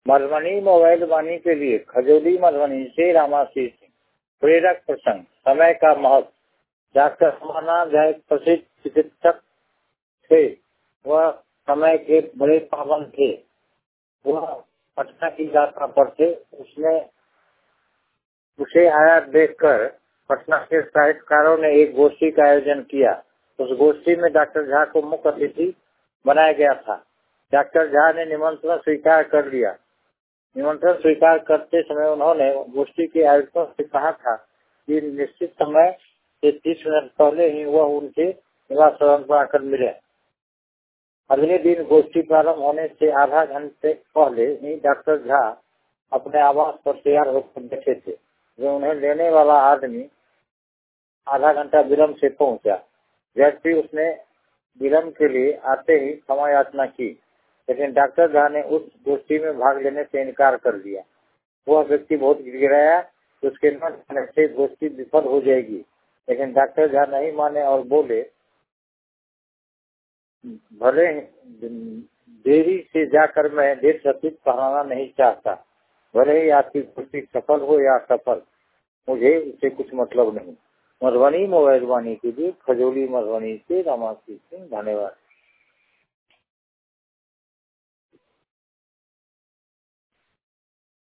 Madhubani mobile वाणी के लिए खजौली मधुबनी से रामाशीष सिंह। प्रेरक प्रसंग। समय का महत्व। डॉक्टर अमरनाथ झा एक प्रसिद्ध चिकित्सक थे। वह समय के बड़े पाबंद थे। वह पटना की यात्रा पर थे। उसे आया देखकर पटना के साहित्यकारों ने एक गोष्ठी का आयोजन किया। उस गोष्ठी में डॉक्टर झा को मुख्य अतिथि बनाया गया था। डॉक्टर झा ने निमंत्रण स्वीकार कर लिया। निमंत्रण स्वीकार करते समय उन्होंने गोष्ठी के आयोजकों से कहा था कि निश्चित समय से 30 मिनट पहले ही वह उनके निवास स्थान पर आकर मिले। अगले दिन गोष्ठी प्रारंभ होने से आधा घंटे पहले ही डॉक्टर झा अपने आवास पर तैयार होकर बैठे थे। जो उन्हें लेने वाला आदमी आधा घंटा विलम्ब से पहुंचा। व्यक्ति उसने विलम्ब के लिए आते ही क्षमा याचना की, लेकिन डॉक्टर झा ने उस गोष्ठी में भाग लेने से इनकार कर दिया। वह व्यक्ति बहुत गिड़गिड़ाया कि उसके न जाने से गोष्ठी विफल हो जाएगी, लेकिन डॉक्टर झा नहीं माने और बोले, भले देरी से जाकर मैं देर सतीत कहलाना नहीं चाहता। भले ही आपकी गोष्ठी सफल हो या असफल, मुझे इससे कुछ मतलब नहीं। मधुबनी मोबाइल वाणी के लिए खजौली मधुबनी से रामाशीष सिंह। धन्यवाद।